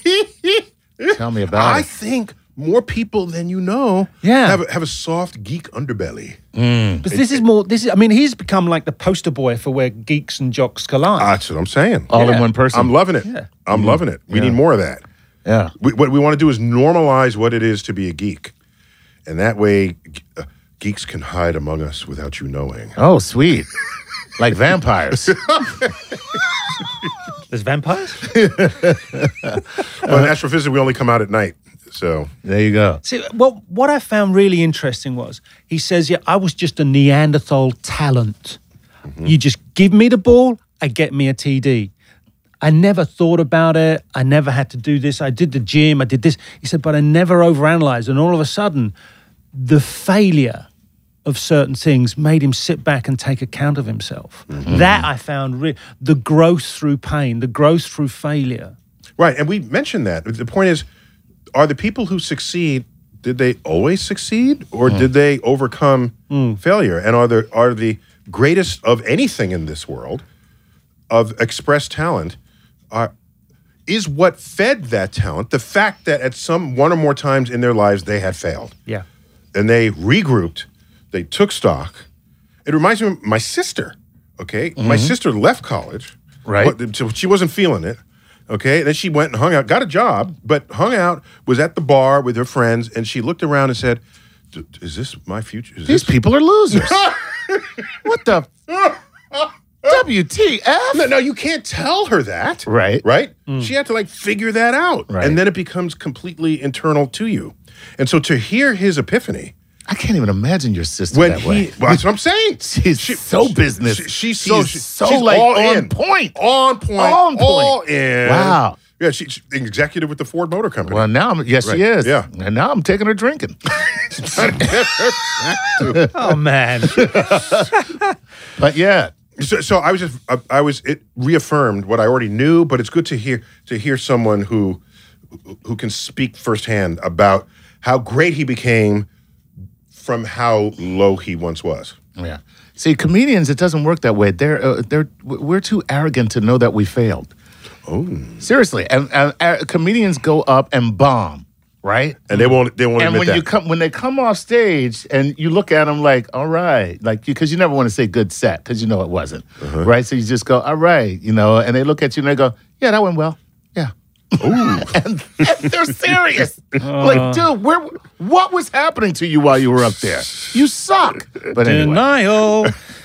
Tell me about I it. think more people than you know Yeah. have a, have a soft geek underbelly. Because this is more. This is. I mean, he's become like the poster boy for where geeks and jocks collide. That's what I'm saying. All in Yeah. one person. I'm loving it. Yeah. I'm loving it. We need more of that. yeah. We, what we want to do is normalize what it is to be a geek. And that way, ge- uh, geeks can hide among us without you knowing. Oh, sweet. Like vampires. There's vampires. Well, in astrophysics, we only come out at night. So, There you go. See, well, what I found really interesting was he says, "Yeah, I was just a Neanderthal talent. You just give me the ball, I get me a T D. I never thought about it. I never had to do this. I did the gym. I did this." He said, "But I never overanalyzed. And all of a sudden, the failure of certain things made him sit back and take account of himself. That I found re- the growth through pain, the growth through failure." right. And we mentioned that. The point is, are the people who succeed, did they always succeed? Or did they overcome failure? And are the, are the greatest of anything in this world, of expressed talent, are, is what fed that talent the fact that at some one or more times in their lives they had failed. Yeah. And they regrouped, they took stock. It reminds me of my sister, okay? My sister left college. Right. But- so she wasn't feeling it, okay? Then she went and hung out, got a job, but hung out, was at the bar with her friends, and she looked around and said, "D- is this my future? Is These this people are losers. What the? W T F? No, no, you can't tell her that. Right. Right? She had to like figure that out. Right. And then it becomes completely internal to you. And so to hear his epiphany, I can't even imagine your sister when that he, way. well, that's what I'm saying. She's so business. She, she's She so, is she- so, she's like, all on in. point. On point. On point. All in. Wow. Yeah, she's she, executive with the Ford Motor Company. Well, now, I'm, yes, Right. she is. Yeah. And now I'm taking her drinking. Oh man. But yeah, So, so I was just, I, I was, it reaffirmed what I already knew, but it's good to hear to hear someone who, who can speak firsthand about how great he became from how low he once was. yeah. See, comedians, it doesn't work that way. They're, uh, they're, we're too arrogant to know that we failed. Oh, Seriously, and, and uh, comedians go up and bomb, right? and they won't, they won't And admit when that. you come, when they come off stage, and you look at them like, all right, like because you never want to say good set because you know it wasn't, Uh-huh. right? So you just go, all right, you know, and they look at you and they go, yeah, that went well, yeah. and, and they're serious. Like, dude, where, what was happening to you while you were up there? You suck. But anyway, Denial.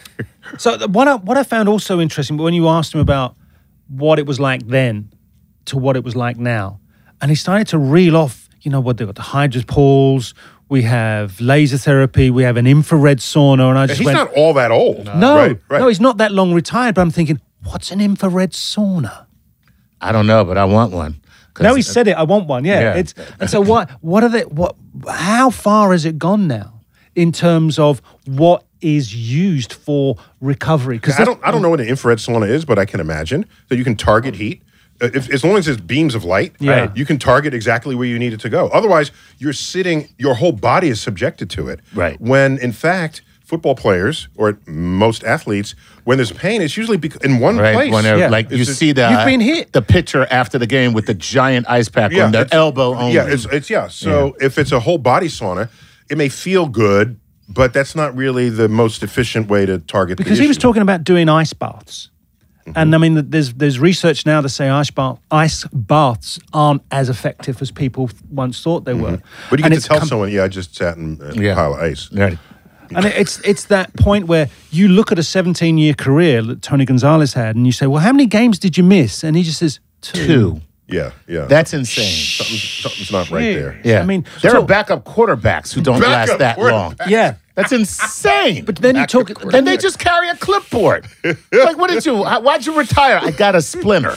So the- what I, what I found also interesting, when you asked him about what it was like then to what it was like now, and he started to reel off, you know, what they got the hydropools, we have laser therapy, we have an infrared sauna, and I just He's went, not all that old. no, Right, right. no, he's not that long retired. But I'm thinking, what's an infrared sauna? I don't know, but I want one. 'Cause- Now he said it. I want one. Yeah. Yeah. It's and so what? What are they? What? How far has it gone now in terms of what is used for recovery? Because I don't, I don't know what an infrared sauna is, but I can imagine that you can target heat. Uh, If, as long as it's beams of light, Yeah. you can target exactly where you need it to go. Otherwise, you're sitting, your whole body is subjected to it. Right. When in fact, football players or most athletes, when there's pain, it's usually bec- in one Right, place. when they're, Yeah. like you It's just- see the You've been hit. the picture after the game with the giant ice pack on their it's- elbow only. Yeah, it's, it's yeah. So if it's a whole body sauna, it may feel good, but that's not really the most efficient way to target. because the he was issue. talking about doing ice baths. Mm-hmm. And I mean, there's there's research now to say ice, bath, ice baths aren't as effective as people once thought they were. But you And get it's to tell com- someone, yeah, I just sat in a Yeah. pile of ice. Right. And it's it's that point where you look at a seventeen-year career that Tony Gonzalez had, and you say, "Well, how many games did you miss?" And he just says, two. Two. Yeah, yeah. That's insane. something's, something's not right there. Yeah. I mean, there so- are backup quarterbacks who don't Backup last that long. quarterbacks. Yeah. That's insane. But then you talk. and they just carry a clipboard. Like, what did you? Why'd you retire? I got a splinter.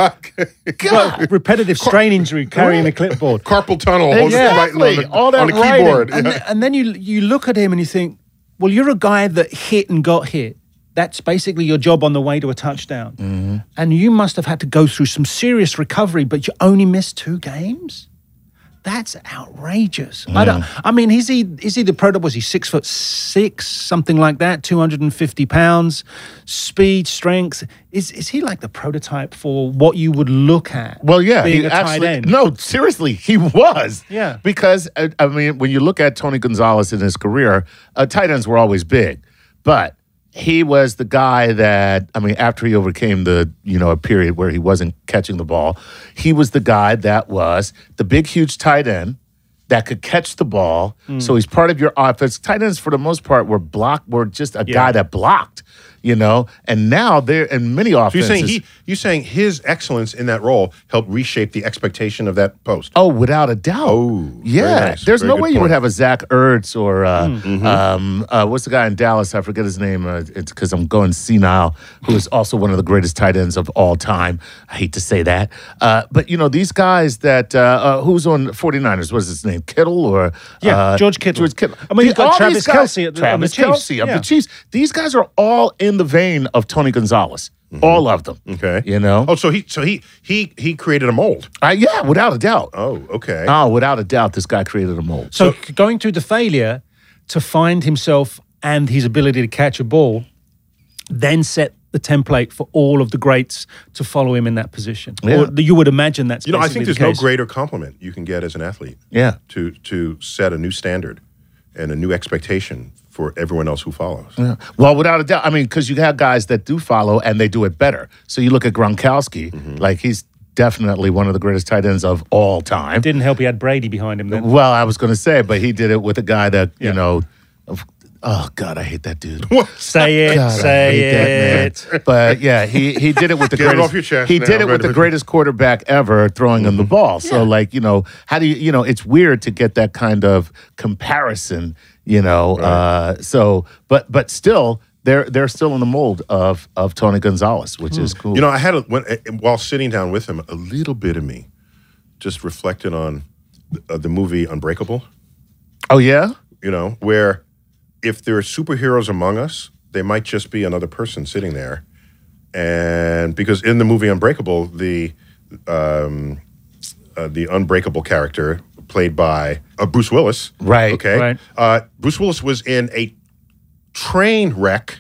Well, repetitive strain injury carrying a clipboard. Carpal tunnel. holding it Exactly. right on the, All that on the writing. keyboard. And, th- and then you you look at him and you think, well, you're a guy that hit and got hit. That's basically your job on the way to a touchdown. Mm-hmm. And you must have had to go through some serious recovery, but you only missed two games? That's outrageous. I don't. I mean, is he is he the prototype? Was he six foot six, something like that, two hundred and fifty pounds, speed, strength? Is is he like the prototype for what you would look at? Well, yeah, being he a tight actually. end. No, seriously, he was. Yeah. Because uh, I mean, when you look at Tony Gonzalez in his career, uh, tight ends were always big, but he was the guy that I mean, after he overcame the you know a period where he wasn't catching the ball, he was the guy that was the big, huge tight end that could catch the ball. So he's part of your offense. Tight ends, for the most part, were blocked. Were just a guy that blocked. You know, and now they're in many So you're offenses. saying he, you're saying his excellence in that role helped reshape the expectation of that post. Oh, without a doubt. Oh, yeah. very nice. There's Very no good way you would point. have a Zach Ertz or uh, Mm-hmm. um, uh, what's the guy in Dallas? I forget his name. Uh, it's because I'm going senile. Who is also one of the greatest tight ends of all time. I hate to say that, uh, but you know these guys that uh, uh, who's on 49ers? What's his name? Kittle or Yeah, uh, George Kittle. George Kittle. I mean, you've got all Travis these guys- Kelce at the- on the Travis Chiefs. Kelce of Yeah. the Chiefs. These guys are all in the vein of Tony Gonzalez. All of them. Okay. You know. Oh, so he so he he he created a mold. Uh, yeah, without a doubt. Oh, okay. Oh, without a doubt, this guy created a mold. So, going through the failure to find himself and his ability to catch a ball, then set the template for all of the greats to follow him in that position. Yeah. Or you would imagine that's you know, I basically think there's the no case. greater compliment you can get as an athlete. Yeah. To to set a new standard and a new expectation for everyone else who follows. Yeah. Well, without a doubt. I mean, because you have guys that do follow and they do it better. So you look at Gronkowski, like he's definitely one of the greatest tight ends of all time. Didn't help he had Brady behind him then. Well, I was going to say, but he did it with a guy that, you Yeah. know, Oh God, I hate that dude. Say it, God, I say hate that man. it. But yeah, he he did it with the Get it greatest. off your chest he now, did it right with the away. greatest quarterback ever, throwing him the ball. So like you know, how do you you know? It's weird to get that kind of comparison. You know, uh, so but but still, they're they're still in the mold of of Tony Gonzalez, which is cool. You know, I had a, when, uh, while sitting down with him, a little bit of me just reflected on the, uh, the movie Unbreakable. Oh yeah. You know, where if there are superheroes among us, they might just be another person sitting there. And because in the movie Unbreakable, the um, uh, the unbreakable character played by uh, Bruce Willis, Right, Okay, right. Uh, Bruce Willis was in a train wreck.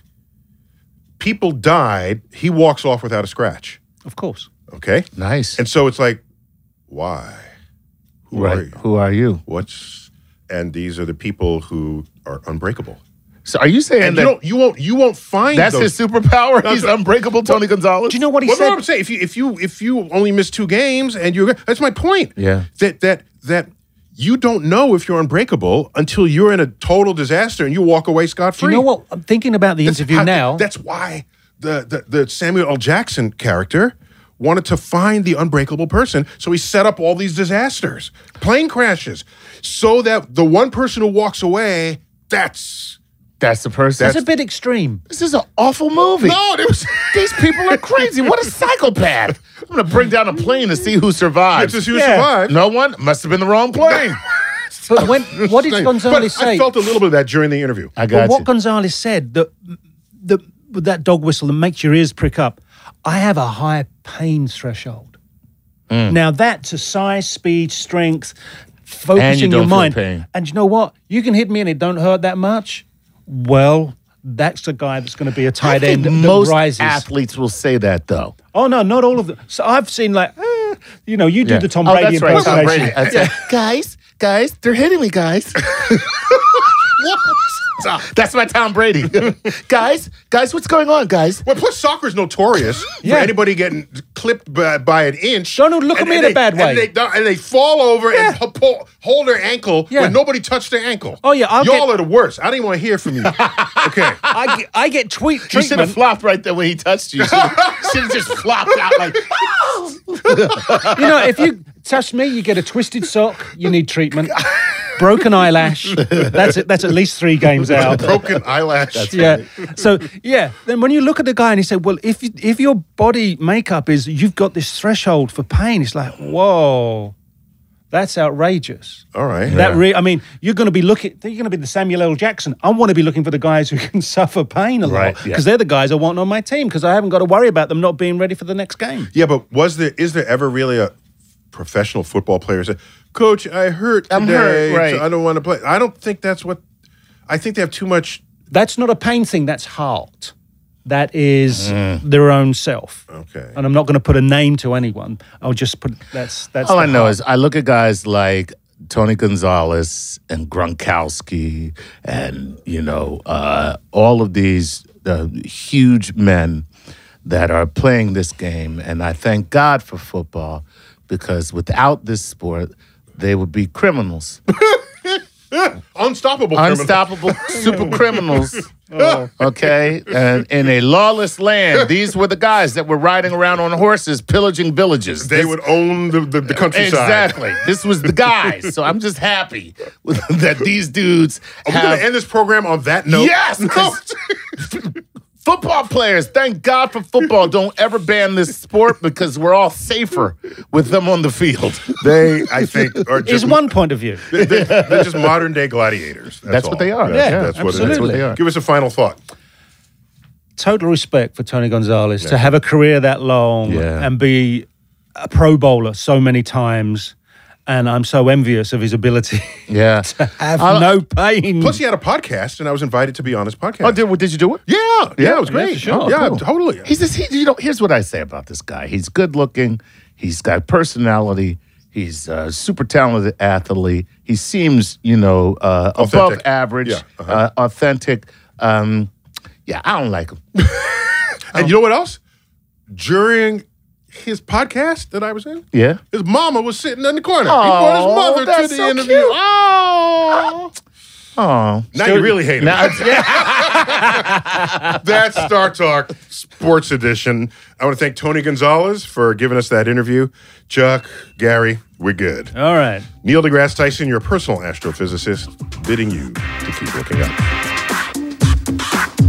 People died. He walks off without a scratch. Of course. Okay, Nice. and so it's like, why? Who right. are you? Who are you? What's and these are the people who are unbreakable. So are you saying And that you don't you won't you won't find that's those. his superpower? That's He's what- unbreakable, Tony Gonzalez. Do you know what he Well, said? no, I'm saying if you if you if you only miss two games and you're that's my point. Yeah. That that that you don't know if you're unbreakable until you're in a total disaster and you walk away scot Do free. you know what? I'm thinking about the interview now. That's why the, the the Samuel L. Jackson character wanted to find the unbreakable person, so he set up all these disasters, plane crashes, so that the one person who walks away, that's That's the person. That's a bit extreme. This is an awful movie. no, it was These people are crazy. What a psychopath. I'm going to bring down a plane to see who survives. just who Yeah. survived. No one? Must have been the wrong plane. But when, what did But Gonzalez say? I felt a little bit of that during the interview. I But got what you. Gonzalez said, that the, with that dog whistle that makes your ears prick up, I have a high pain threshold. Mm. Now that's a size, speed, strength, focusing don't your feel mind. pain. And you know what? You can hit me and it don't hurt that much. Well, that's the guy that's going to be a I tight think end that most rises. athletes will say that, though. Oh no, not all of them. So I've seen like, eh, you know, you do Yeah. the Tom Oh, Brady that's right, Tom impersonation. Brady. That's it. Guys, guys, they're hitting me, guys. That's my Tom Brady. guys, guys, what's going on, guys? Well, plus soccer's notorious Yeah. for anybody getting clipped by, by an inch. Don't look at and- me and in a they- bad way. And they, don't- and they fall over and pu- pull, hold their ankle Yeah. when nobody touched their ankle. Oh, yeah, I'll y'all get- are the worst. I didn't want to hear from you. Okay. I get, I get tweet You should have treatment. flopped right there when he touched you. Should have just flopped out like, You know, if you touch me, you get a twisted sock. You need treatment. Broken eyelash. That's it. That's at least three games out. Broken eyelash. Yeah. So yeah. Then when you look at the guy and you say, well, if you, if your body makeup is you've got this threshold for pain, it's like, whoa, that's outrageous. All right. That re- I mean, you're going to be looking. You're going to be the Samuel L. Jackson. I want to be looking for the guys who can suffer pain a lot Right, because yeah. they're the guys I want on my team because I haven't got to worry about them not being ready for the next game. Yeah, but was there is there ever really a professional football player who said, Coach, I hurt today, I'm hurt, right. so I don't want to play. I don't think that's what I think they have too much. That's not a pain thing. That's heart. That is their own self. Okay. And I'm not going to put a name to anyone. I'll just put that's that's. all the I know heart. is I look at guys like Tony Gonzalez and Gronkowski and, you know, uh, all of these uh, huge men that are playing this game. And I thank God for football because without this sport, they would be criminals. Unstoppable. criminal. Unstoppable super criminals. Okay? And in a lawless land, these were the guys that were riding around on horses, pillaging villages. They This- would own the, the, the countryside. Exactly. This was the guys. So I'm just happy with, that these dudes Are we going have to end this program on that note? Yes, No. 'cause- football players. Thank God for football. Don't ever ban this sport because we're all safer with them on the field. They, I think, are is just one point of view. they're, they're just modern day gladiators. That's, That's what all. they are. That's, Yeah, that's what it is. absolutely. That's what they are. Give us a final thought. Total respect for Tony Gonzalez to have a career that long Yeah. and be a Pro Bowler so many times. And I'm so envious of his ability Yeah. to have I'll- no pain. Plus, he had a podcast, and I was invited to be on his podcast. Oh, did, did you do it? yeah, yeah, it was Yeah, great. for sure. Yeah, Cool. totally. He's just, he, you know, here's what I say about this guy. He's good looking. He's got personality. He's a super talented athlete. He seems, you know, uh, above Authentic. average, Yeah, uh-huh. uh, authentic. Um, yeah, I don't like him. And you know what else? During his podcast that I was in, Yeah. his mama was sitting in the corner. he Oh, brought his mother that's to the so interview. cute. Oh, Oh, No. Now you really hate him. Now, yeah. That's Star Talk Sports Edition. I want to thank Tony Gonzalez for giving us that interview. Chuck, Gary, we're good. All right. Neil deGrasse Tyson, your personal astrophysicist, bidding you to keep looking up.